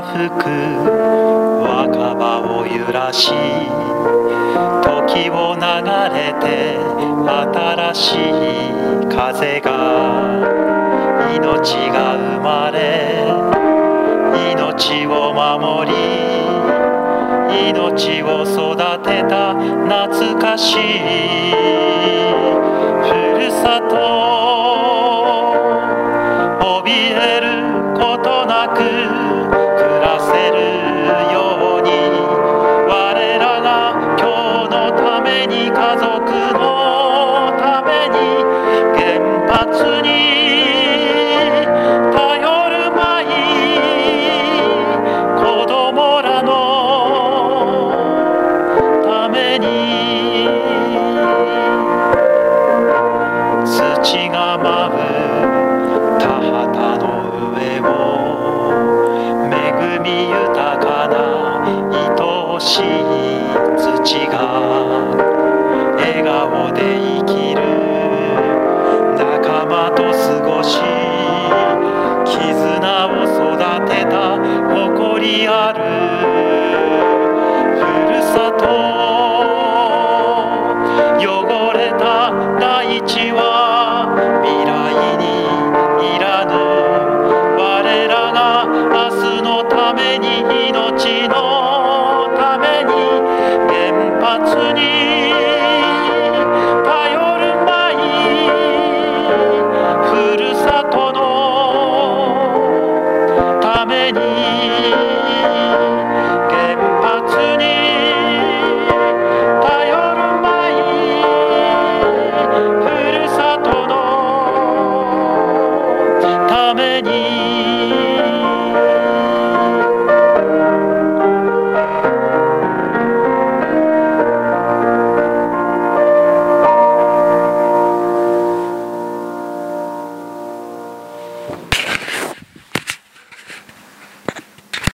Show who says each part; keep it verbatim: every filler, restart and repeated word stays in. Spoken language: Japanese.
Speaker 1: 吹く若葉を揺らし、時を流れて新しい風が、命が生まれ命を守り、命を育てた懐かしいふるさと。怯えることなく暮らせるように、我らが今日のために、家族のために、原発に頼るまい子供らのために。土が舞う田畑の上を、恵み豊かな愛しい土が笑顔で生きる、仲間と過ごし絆を育てた誇りあるふるさと。汚れた大地は未来にいらぬ、我らが明日のために、命のために、原発に頼るまいふるさとのために、原発に頼るまいふるさとのために。